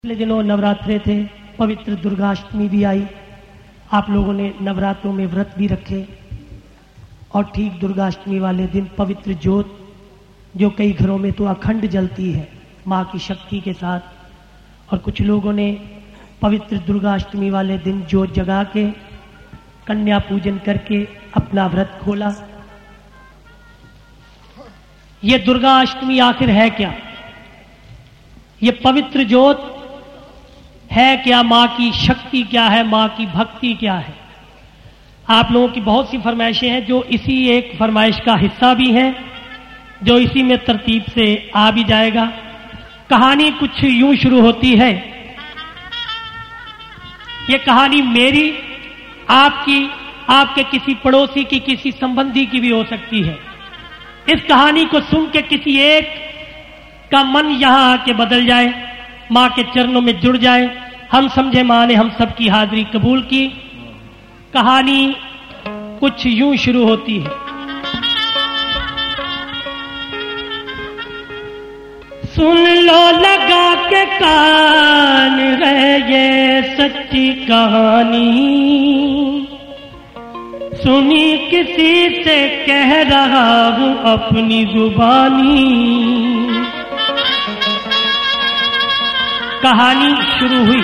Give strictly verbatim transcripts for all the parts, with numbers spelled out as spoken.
पिछले दिनों नवरात्रे थे, पवित्र दुर्गाष्टमी भी आई। आप लोगों ने नवरात्रों में व्रत भी रखे और ठीक दुर्गाष्टमी वाले दिन पवित्र ज्योत, जो कई घरों में तो अखंड जलती है माँ की शक्ति के साथ, और कुछ लोगों ने पवित्र दुर्गाष्टमी वाले दिन ज्योत जगा के कन्या पूजन करके अपना व्रत खोला। ये दुर्गाष्टमी आखिर है क्या? ये पवित्र ज्योत है क्या? माँ की शक्ति क्या है? माँ की भक्ति क्या है? आप लोगों की बहुत सी फरमाइशें हैं जो इसी एक फरमाइश का हिस्सा भी हैं, जो इसी में तरतीब से आ भी जाएगा। कहानी कुछ यूं शुरू होती है। ये कहानी मेरी, आपकी, आपके किसी पड़ोसी की, किसी संबंधी की भी हो सकती है। इस कहानी को सुन के किसी एक का मन यहां आके बदल जाए, मां के चरणों में जुड़ जाए। हम समझे मां ने हम सबकी हाजिरी कबूल की। कहानी कुछ यूं शुरू होती है। सुन लो लगा के कान रे ये सच्ची कहानी, सुनी किसी से कह रहा हूं अपनी जुबानी। कहानी शुरू हुई।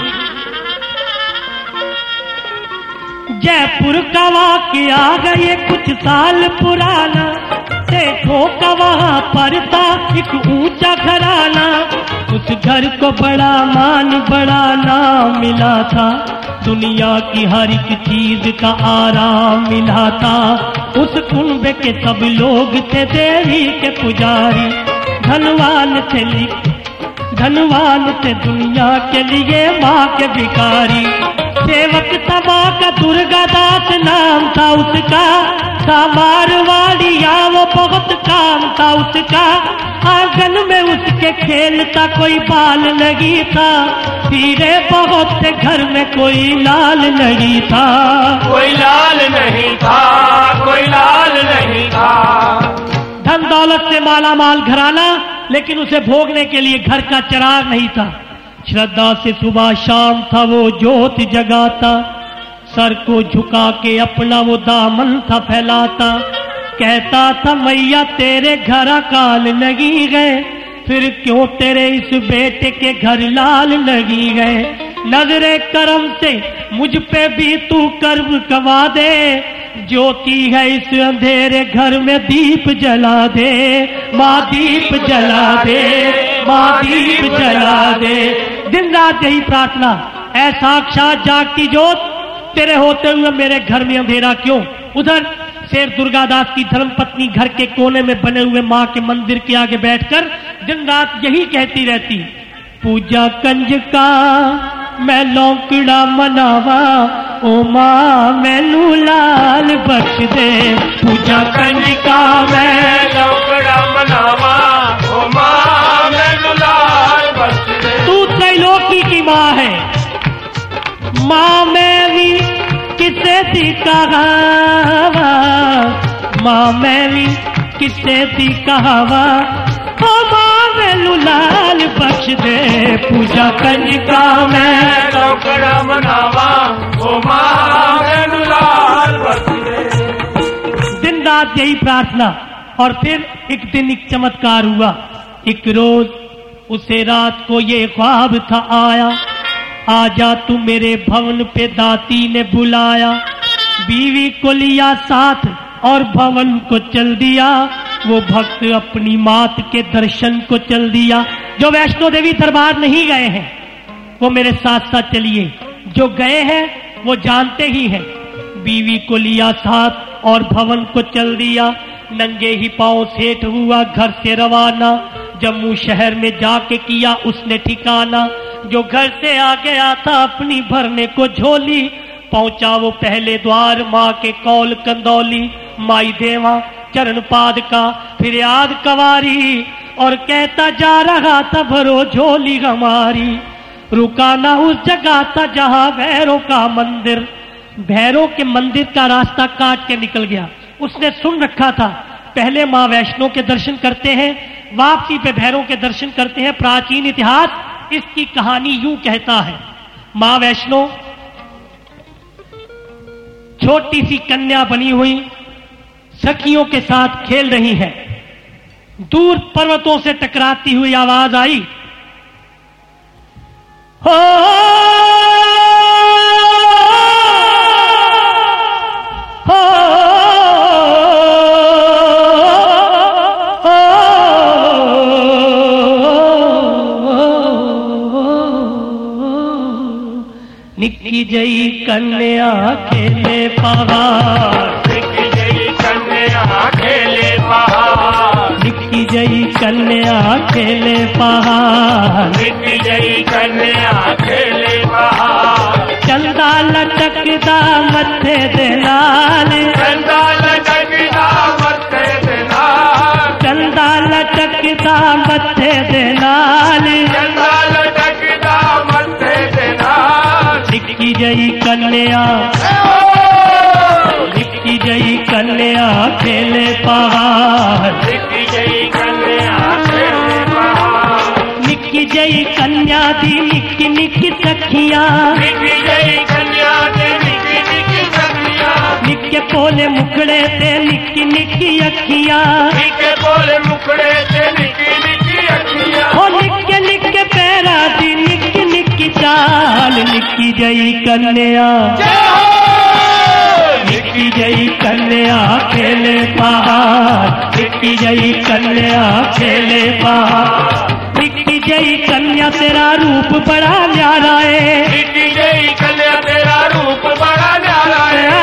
जयपुर का वाकया गए कुछ साल पुराना, देखो का वहां पर था एक ऊंचा घराना। उस घर को बड़ा मान बड़ा नाम मिला था, दुनिया की हर एक चीज का आराम मिला था। उस कुंबे के सब लोग थे देवी के पुजारी, धनवान थे धनवान थे दुनिया के लिए माँ के भिखारी। सेवक था माँ का दुर्गा दास नाम था उसका, था मारवाड़िया वो बहुत काम था उसका। आंगन में उसके खेलता कोई बाल नहीं था, हीरे बहुत थे घर में कोई लाल नहीं था। कोई लाल नहीं था, कोई लाल नहीं था। धन दौलत से माला माल घराना, लेकिन उसे भोगने के लिए घर का चिराग नहीं था। श्रद्धा से सुबह शाम था वो ज्योत जगाता, सर को झुका के अपना वो दामन था फैलाता। कहता था मैया तेरे घर काल लगी गए, फिर क्यों तेरे इस बेटे के घर लाल लगी गए। नजरे करम से मुझ पे भी तू कर्म कमा दे, ज्योति है इस अंधेरे घर में दीप जला दे। माँ दीप जला दे, माँ दीप जला दे। दिन रात यही प्रार्थना, ऐ साक्षात जागती ज्योत, तेरे होते हुए मेरे घर में अंधेरा क्यों। उधर शेर दुर्गादास की धर्मपत्नी घर के कोने में बने हुए माँ के मंदिर के आगे बैठकर दिन रात यही कहती रहती, पूजा कंज का मैं लौकड़ा मनावा, ओ माँ मैनू लाल बख्श दे। पूजा कंज का मैं लौकड़ा मनावा, ओ माँ मैनू लाल बख्श दे। तू त्रैलोकी की माँ है, माँ मेरी किसे दी कहावा, माँ मेरी किसे दी कहावा, ओ माँ मैनू लाल बख्श दे। पूजा कंज का मैं लौकड़ा मनावा, ओ माँ मैनू लाल बख्श दे। दिन रात यही प्रार्थना। और फिर एक दिन एक चमत्कार हुआ। एक रोज उसे रात को ये ख्वाब था आया, आजा तू मेरे भवन पे दाती ने बुलाया। बीवी को लिया साथ और भवन को चल दिया, वो भक्त अपनी मात के दर्शन को चल दिया। जो वैष्णो देवी दरबार नहीं गए हैं वो मेरे साथ साथ चलिए, जो गए हैं वो जानते ही हैं। बीवी को लिया साथ और भवन को चल दिया, नंगे ही पांव सेठ हुआ घर से रवाना। जम्मू शहर में जाके किया उसने ठिकाना, जो घर से आ गया था अपनी भरने को झोली। पहुंचा वो पहले द्वार माँ के कौल कंदौली, माई देवा चरण पाद का फिर याद कवारी, और कहता जा रहा था भरो झोली हमारी। रुका ना उस जगह था जहां भैरव का मंदिर, भैरव के मंदिर का रास्ता काट के निकल गया। उसने सुन रखा था पहले माँ वैष्णो के दर्शन करते हैं, वापसी पे भैरव के दर्शन करते हैं। प्राचीन इतिहास इसकी कहानी यूं कहता है। मां वैष्णो छोटी सी कन्या बनी हुई सखियों के साथ खेल रही है। दूर पर्वतों से टकराती हुई आवाज आई, हो हो निक्की जई कन्या खेले पहाड़, निक्की जई कन्या खेले पहाड़, निक्की जई कन्या खेले पहाड़, निक्की जई कन्या खेले पहाड़। चंदा लटकदा मथे दे नाल, चंदा लटकदा मथे दे नाल, चंदा लटकदा मथे दे नाल, चंदा लटकदा मथे दे नाल। निक्की जई कन्या, निक्की जई कन्या खेले पहाड़, निक्की जई कन्या खेले पहाड़, निक्की जई कन्या दी निक्की निक्की सखियां, निक्की जई कन्या दी निक्की निक्की सखियां, निक्के पोले मुखड़े ते निक्की निक्की अखियां, निक्के बोले मुखड़े ते निक्की निक्की अखियां। ओ निक्के निक्के पैरा दी निक्की निक्की चाल, निक्की जई कन्या, निक्की जई कन्या खेले पहाड़, निक्की जई कन्या खेले पहाड़, निक्की जई कन्या तेरा रूप बड़ा न्यारा है, निक्की जई कन्या तेरा रूप बड़ा न्यारा है,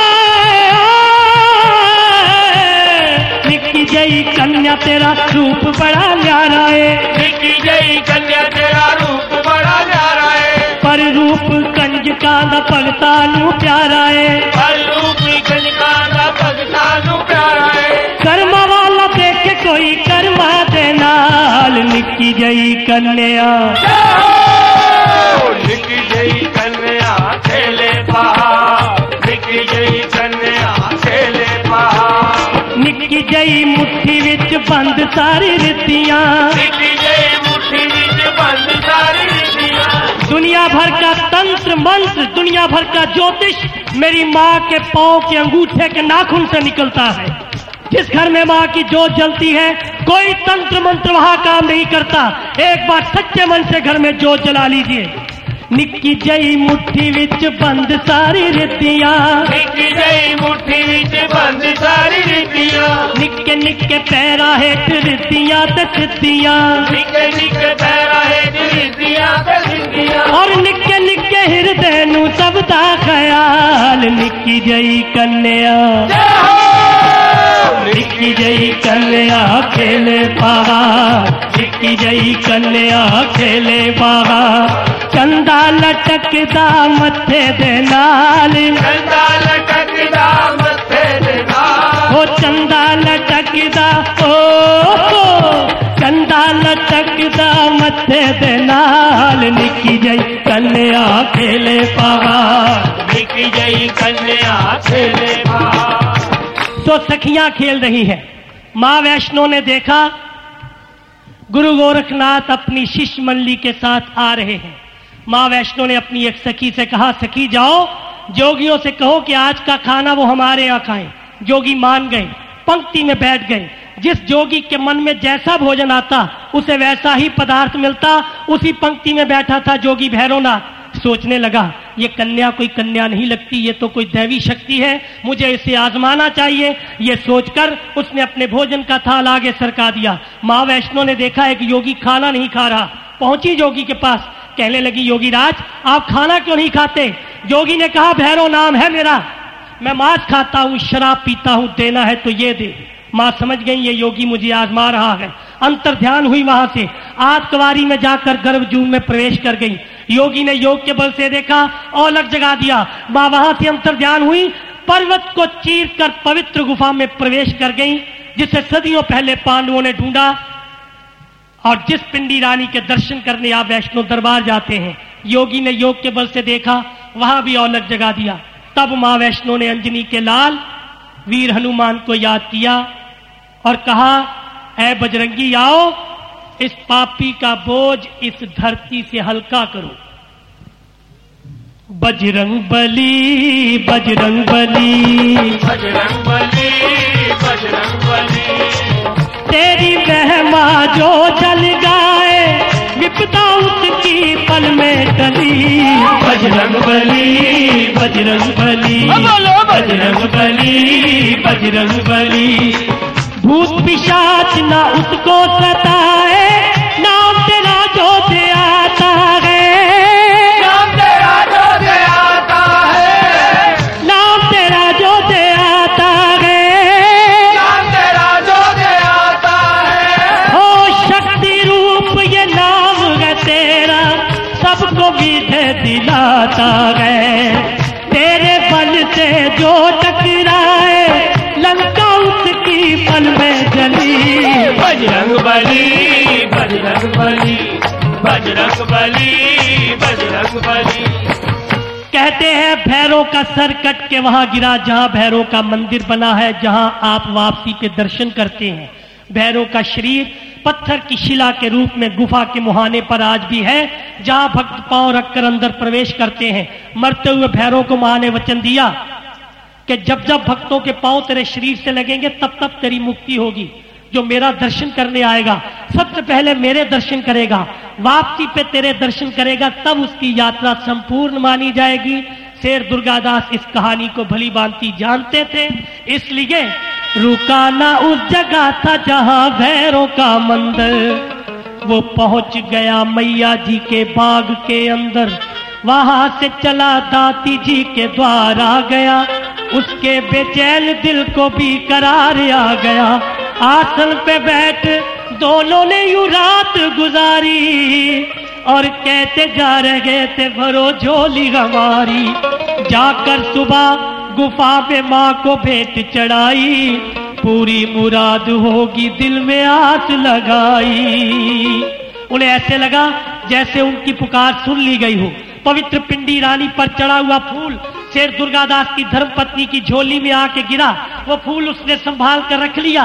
निक्की जई कन्या तेरा रूप बड़ा न्यारा है, निक्की जई कन्या तेरा रूप बड़ा न्यारा है, पर रूप कंजका दा भगता नू प्यारा है, पर रूप कंजका दा भगता नू प्यारा है। कर्मा वाला देखे कोई कर्मा दे नाल, निक्की जई कन्या, निक्की जई कन्या खेले पहाड़, निक्की जई कन्या खेले पहाड़, निक्की जई मुट्ठी विच बंद सारी रितियां, निक्की जई मुट्ठी विच बंद सारी रितियां। दुनिया भर का तंत्र मंत्र, दुनिया भर का ज्योतिष मेरी माँ के पांव के अंगूठे के नाखून से निकलता है। जिस घर में माँ की जोत जलती है कोई तंत्र मंत्र वहां काम नहीं करता। एक बार सच्चे मन से घर में जोत जला लीजिए। निक्की जई मुट्ठी विच बंद सारी रितियां, निक्की जई मुट्ठी विच बंद सारी रितियां, निक्के निक्के पैरा हेठ रितियां ते सिद्धियां, निक्के निक्के पैरा हेठ रितियां ते सिद्धियां, और निक्के निक्के हिरदे नू सब दा ख्याल, निक्की जई कन्या, निक्की जई कन्या खेले पहाड़, निक्की जई कन्या खेले पहाड़, चंदा लटकदा मथे दे नाल, चंदा लटकदा मथे दे नाल, ओ चंदा लटकदा, ओ चंदा लटकदा मथे दे नाल, निक्की जई कन्या खेले पहाड़, निक्की जई कन्या खेले पहाड़। तो सखियां खेल रही हैं। मां वैष्णो ने देखा गुरु गोरखनाथ अपनी शिष्य मंडली के साथ आ रहे हैं। मां वैष्णो ने अपनी एक सखी से कहा, सखी जाओ जोगियों से कहो कि आज का खाना वो हमारे यहाँ खाएं। जोगी मान गए, पंक्ति में बैठ गए। जिस जोगी के मन में जैसा भोजन आता उसे वैसा ही पदार्थ मिलता। उसी पंक्ति में बैठा था जोगी भैरवनाथ। सोचने लगा ये कन्या कोई कन्या नहीं लगती, ये तो कोई दैवी शक्ति है, मुझे इसे आजमाना चाहिए। ये सोचकर उसने अपने भोजन का थाल आगे सरका दिया। मां वैष्णो ने देखा एक योगी खाना नहीं खा रहा। पहुंची जोगी के पास, कहने लगी, योगी राज आप खाना क्यों नहीं खाते? जोगी ने कहा, भैरव नाम है मेरा, मैं मांस खाता हूं, शराब पीता हूं, देना है तो ये दे। मां समझ गई ये योगी मुझे आजमा रहा है। अंतर ध्यान हुई, वहां से आतकवारी में जाकर गर्भजून में प्रवेश कर गई। योगी ने योग के बल से देखा और लग जगा दिया। मां वहां से अंतर ध्यान हुई, पर्वत को चीर कर पवित्र गुफा में प्रवेश कर गई, जिसे सदियों पहले पांडवों ने ढूंढा। और जिस पिंडी रानी के दर्शन करने आप वैष्णो दरबार जाते हैं, योगी ने योग के बल से देखा, वहां भी औलख जगा दिया। तब मां वैष्णो ने अंजनी के लाल वीर हनुमान को याद किया और कहा, ऐ बजरंगी आओ, इस पापी का बोझ इस धरती से हल्का करो। बजरंग बली बजरंग बली बजरंग बली बजरंग बली तेरी महिमा जो जल गाए विपदा उसकी पल में टली। बजरंग बली बजरंग बली बजरंग बली बजरंग बली भूत पिशाच ना उसको सताए नाम तेरा जो दे आता है नाम तेरा जो दे आता है नाम तेरा जो दे आता है नाम तेरा जो दे आता है हो शक्ति रूप ये नाम है तेरा सबको विजय दिलाता है। तेरे बल से जो टकराए लंका उसकी पल में जली। बजरंग बली बजरंग बली बजरंग बली बजरंग बली कहते हैं भैरव का सर कट के वहां गिरा जहां भैरव का मंदिर बना है, जहां आप वापसी के दर्शन करते हैं। भैरव का शरीर पत्थर की शिला के रूप में गुफा के मुहाने पर आज भी है, जहां भक्त पांव रखकर अंदर प्रवेश करते हैं। मरते हुए भैरव को मां ने वचन दिया कि जब जब भक्तों के पांव तेरे शरीर से लगेंगे तब तब तेरी मुक्ति होगी। जो मेरा दर्शन करने आएगा सबसे पहले मेरे दर्शन करेगा, वापसी पे तेरे दर्शन करेगा, तब उसकी यात्रा संपूर्ण मानी जाएगी। शेर दुर्गादास इस कहानी को भली भांति जानते थे, इसलिए रुका ना उस जगह था जहां भैरव का मंदिर। वो पहुंच गया मैया जी के बाग के अंदर, वहां से चला दाती जी के द्वार आ गया। उसके बेचैन दिल को भी करार आ गया। आसन पे बैठ दोनों ने यूं रात गुजारी और कहते जा रहे थे भरो झोली हमारी। जाकर सुबह गुफा में माँ को भेंट चढ़ाई, पूरी मुराद होगी दिल में आस लगाई। उन्हें ऐसे लगा जैसे उनकी पुकार सुन ली गई हो। पवित्र पिंडी रानी पर चढ़ा हुआ फूल शेर दुर्गादास की धर्मपत्नी की झोली में आके गिरा। वो फूल उसने संभाल कर रख लिया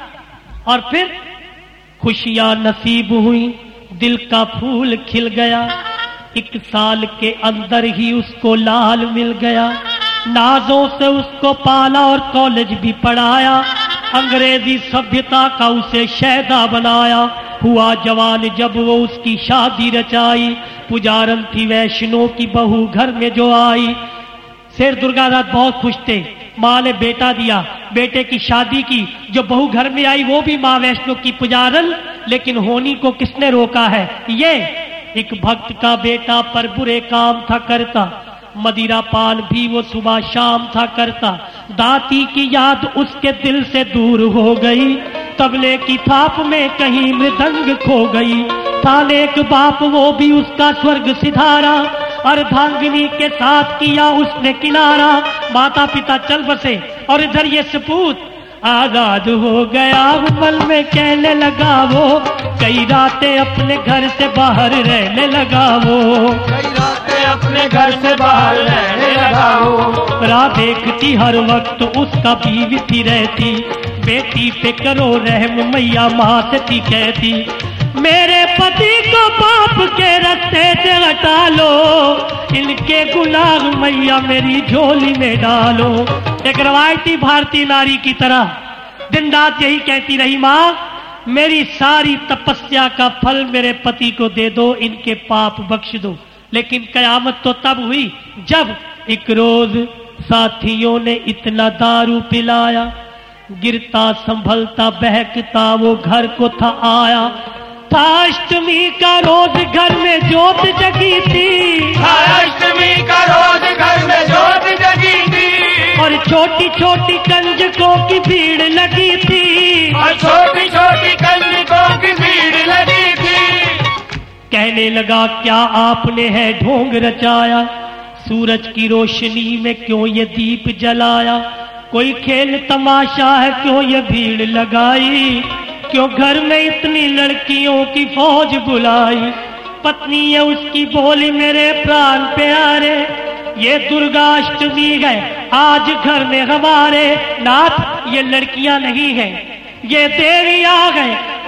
और फिर खुशियां नसीब हुई, दिल का फूल खिल गया। एक साल के अंदर ही उसको लाल मिल गया। नाजों से उसको पाला और कॉलेज भी पढ़ाया। अंग्रेजी सभ्यता का उसे शहदा बनाया। हुआ जवान जब वो उसकी शादी रचाई। पुजारन थी वैष्णो की बहू घर में जो आई। शेर दुर्गादास बहुत खुश थे। माँ ने बेटा दिया, बेटे की शादी की। जो बहू घर में आई वो भी माँ वैष्णो की पुजारन, लेकिन होनी को किसने रोका है? ये एक भक्त का बेटा पर बुरे काम था करता। मदिरा पान भी वो सुबह शाम था करता। दाती की याद उसके दिल से दूर हो गई। तबले की थाप में कहीं मृदंग खो गई। तालेक बाप वो भी उसका स्वर्ग सिधारा। अर्धांगिनी के साथ किया उसने किनारा। माता पिता चल बसे और इधर ये सपूत आजाद हो गया। मन में कहने लगा वो कई रातें अपने घर से बाहर रहने लगा वो कई रातें अपने घर से बाहर रहने लगा वो। राह देखती हर वक्त उसका बीवी रहती। बेटी पे करो रहम मैया माँ से थी कहती। मेरे पति को पाप के रास्ते से हटा लो। इनके गुनाह मैया मेरी झोली में डालो। एक रवायती भारतीय नारी की तरह दिन रात यही कहती रही, माँ मेरी सारी तपस्या का फल मेरे पति को दे दो, इनके पाप बख्श दो। लेकिन कयामत तो तब हुई जब एक रोज साथियों ने इतना दारू पिलाया। गिरता संभलता बहकता वो घर को था आया। था अष्टमी का रोज घर में जोत जगी थी। था अष्टमी का रोज घर में जोत जगी थी। और छोटी छोटी कंजकों की भीड़ लगी थी। और छोटी छोटी कंजकों की भीड़ लगी थी। कहने लगा क्या आपने है ढोंग रचाया? सूरज की रोशनी में क्यों ये दीप जलाया? कोई खेल तमाशा है क्यों ये भीड़ लगाई? क्यों घर में इतनी लड़कियों की फौज बुलाई? पत्नी है उसकी बोली मेरे प्राण प्यारे, ये दुर्गाष्टमी है आज घर में हमारे। नाथ ये लड़कियां नहीं है, ये देवी आ गए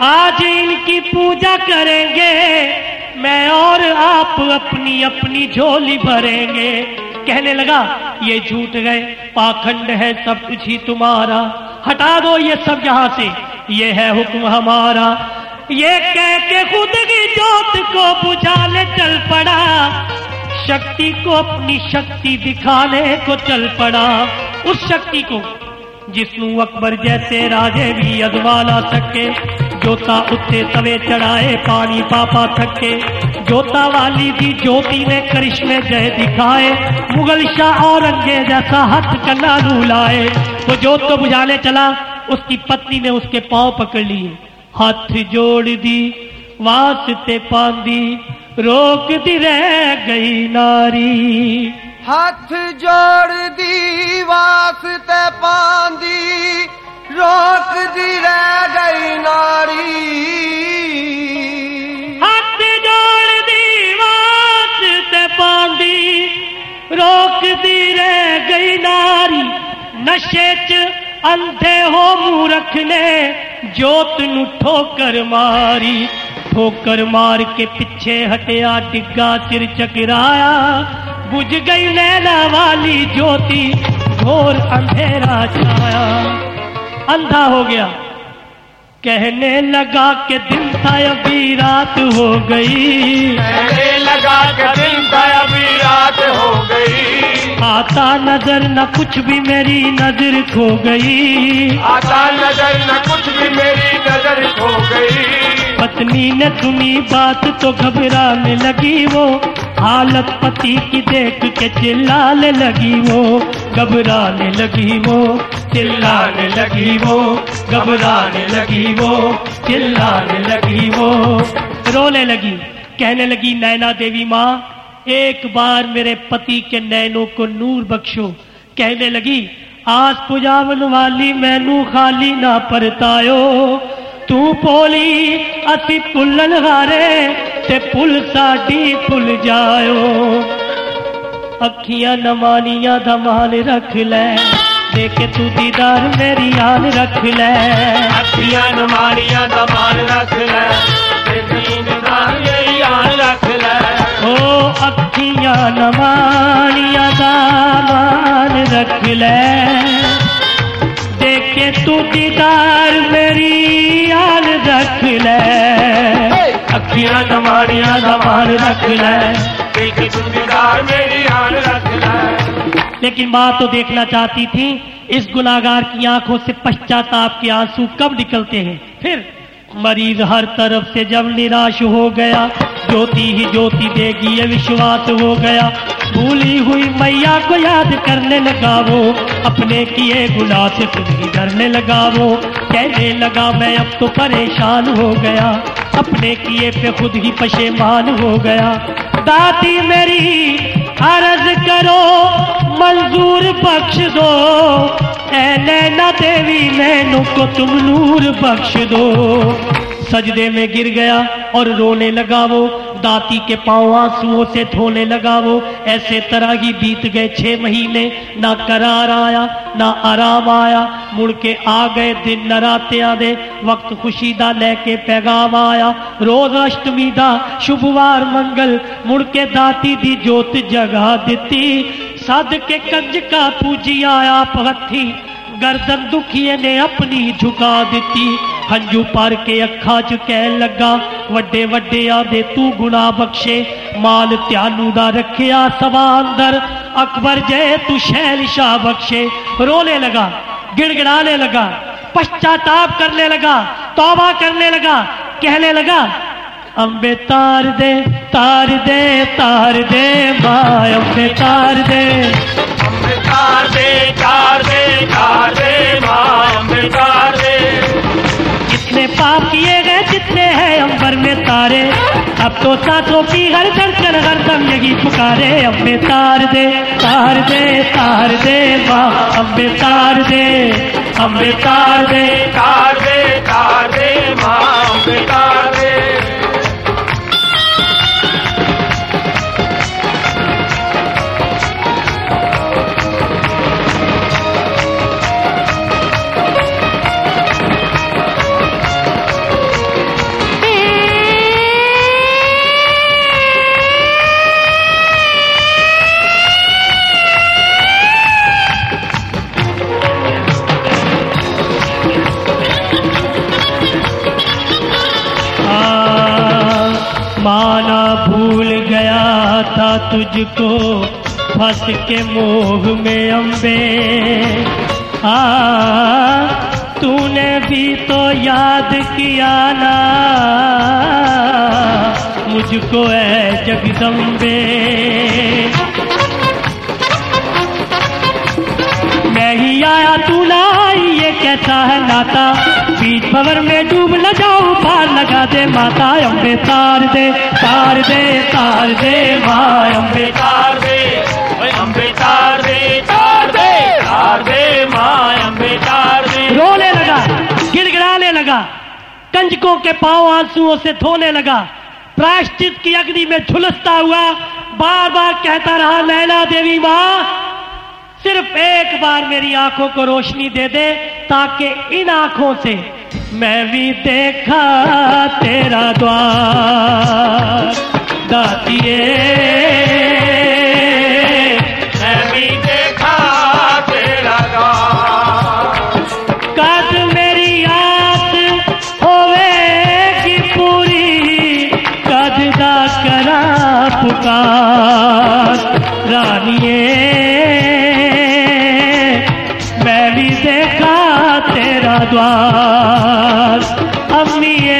आज इनकी पूजा करेंगे, मैं और आप अपनी अपनी झोली भरेंगे। कहने लगा ये झूठ गए, पाखंड है, सब कुछ ही तुम्हारा, हटा दो ये सब यहाँ से, ये है हुक्म हमारा। ये कह के खुद की जोत को बुझाने चल पड़ा, शक्ति को अपनी शक्ति दिखाने को चल पड़ा। उस शक्ति को जिसनू अकबर जैसे राजे भी अजमा ना सके, जोता उत्ते तवे चढ़ाए पानी पापा थके, जोता वाली भी ज्योति में करिश्मे जय दिखाए, मुगल शाह औरंगजेब जैसा हथ कन्ना लाए। वो जोत को बुझाने चला, उसकी पत्नी ने उसके पांव पकड़ लिए, हाथ जोड़ दी वास्ते पांदी, रोक दी रह गई नारी। हाथ जोड़ दी वास्ते पांदी, रोक दी रह गई नारी। हाथ जोड़ दी वास्ते पांदी, रोक दी रह गई नारी। नशे च अंधे हो मूरख ने जोत नू ठोकर मारी, ठोकर मार के पीछे हटिया, डिग्गा सिर चकराया, बुझ गई नैना वाली ज्योति, घोर अंधेरा छाया। अंधा हो गया, कहने लगा कि दिन था अभी रात हो गई, कहने लगा कि दिन था अभी रात हो गई। आता नजर न कुछ भी मेरी नजर खो गई, आता नजर न कुछ भी मेरी नजर खो गई। पत्नी ने सुनी बात तो घबराने लगी वो, हालत पति की देख के चिल्लाने लगी वो, घबराने लगी वो, चिल्लाने लगी वो, घबराने लगी वो, चिल्लाने लगी वो, रोने लगी। कहने लगी नैना देवी माँ, एक बार मेरे पति के नैनों को नूर बख्शो। कहने लगी आज पुजावन वाली मैनू खाली ना परतायो, तू पोली असी पुलन हारे ते पुल साडी पुल जायो। अखियां नमानियां दमान रख ले, देखे तू दीदार मेरी आन रख ले। अखियां नमानियां दमान रख ले, देखे दीदार मेरी आन रख ले। ओ अखियां नमानियां दमान रख ले, देखे तू दीदार मेरी आन रख ले। अखियां नमानियां दमान रख ले, देखे तू दीदार मेरी आन रख ले। लेकिन माँ तो देखना चाहती थी इस गुनाहगार की आंखों से पश्चाताप के आंसू कब निकलते हैं। फिर मरीज हर तरफ से जब निराश हो गया, ज्योति ही ज्योति देगी ये विश्वास हो गया। भूली हुई मैया को याद करने लगा वो, अपने किए गुनाह से खुद ही डरने लगा वो। कहने लगा मैं अब तो परेशान हो गया, अपने किए पे खुद ही पशेमान हो गया। दाती मेरी अर्ज करो मंजूर बख्श दो, ऐ नैना देवी नैनों को तुम नूर बख्श दो। सजदे में गिर गया और रोने लगा वो, दाती के पांव आंसुओं से धोने लगा वो। ऐसे तरह ही बीत गए छह महीने, ना करार आया ना आराम आया। मुड़ के आ गए दिन नरात्यां दे, वक्त खुशी दा लेके पैगाम आया। रोज अष्टमी दा शुभवार मंगल, मुड़ के दाती दी जोत जगा दिती। सद के कंज का पूजी आया हथी, गर्दन दुखिए ने अपनी झुका दिती। हंजू पार के अखा च कह लगा वड्डे वड्डे आदे तू गुना बख्शे, माल त्यानू दा रखिया सवा अंदर, अकबर जय तू शहनशाह बख्शे। रोने लगा, गिड़गिड़ाने लगा, पश्चाताप करने लगा, तौबा करने लगा। कहने लगा अम्बे तार दे तार दे तार दे माँ, अम्बे तार दे अम्बे तार दे तार दे तार दे माँ, अम्बे तार दे। जितने पाप किए गए जितने हैं अंबर में तारे, अब तो सांसों की हर धड़कन हर दम यही पुकारे। अम्बे तार दे तार दे तार दे माँ, अम्बे तार दे अम्बे तार दे तार दे तार दे माँ, अम्बे तार दे। था तुझको फंस के मोह में अम्बे, आ तूने भी तो याद किया ना मुझको ऐ जगदम्बे। मैं ही आया तू ना आई ये कैसा है नाता, बीच भंवर में डूब न जाऊं पार लगा दे माता। अम्बे तार दे तार दे तार दे माँ अम्बे तार दे, ओए अम्बे तार दे तार दे तार दे माँ अम्बे तार दे। रोने लगा, गिड़गिड़ाने लगा, कंजकों के पांव आंसुओं से धोने लगा, प्रायश्चित की अग्नि में झुलसता हुआ बार बार कहता रहा, नैना देवी माँ सिर्फ एक बार मेरी आंखों को रोशनी दे दे ताकि इन आंखों से मैं भी देखा तेरा द्वार। दातिए मैं भी देखा तेरा द्वार। कद मेरी आस होवेगी पूरी, कद दा करा पुकार। रानिए मैं भी देखा तेरा द्वार, अम्मीए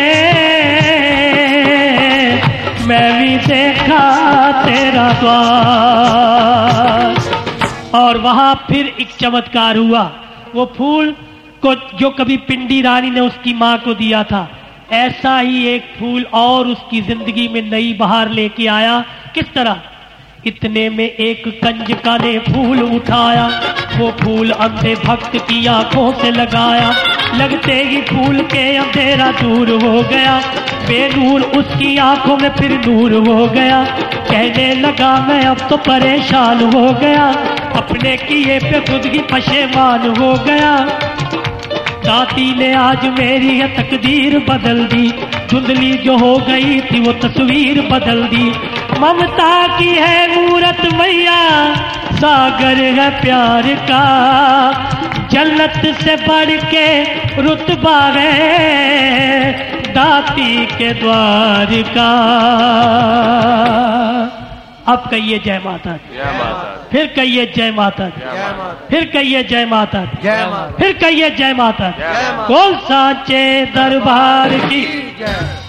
मैं भी देखा तेरा द्वार। और वहां फिर एक चमत्कार हुआ। वो फूल को जो कभी पिंडी रानी ने उसकी मां को दिया था, ऐसा ही एक फूल और उसकी जिंदगी में नई बहार लेके आया। किस तरह? इतने में एक कंजका ने फूल उठाया, वो फूल अंधे भक्त की आंखों से लगाया। लगते ही फूल के अंधेरा दूर हो गया, बेनूर उसकी आंखों में फिर नूर हो गया। कहने लगा मैं अब तो परेशान हो गया, अपने किए पे खुद ही पशेमान हो गया। दाती ने आज मेरी है तकदीर बदल दी, धुंधली जो हो गई थी वो तस्वीर बदल दी। ममता की है मूरत मैया, सागर है प्यार का, जन्नत से बढ़ के रुतबा है दाती के द्वार का। अब कहिए जय माता दी, जय माता दी, फिर कहिए जय माता दी, जय माता दी, फिर कहिए जय माता दी, जय माता फिर कहिए जय माता दी। जय माता दी। बोल साचे दरबार की जय।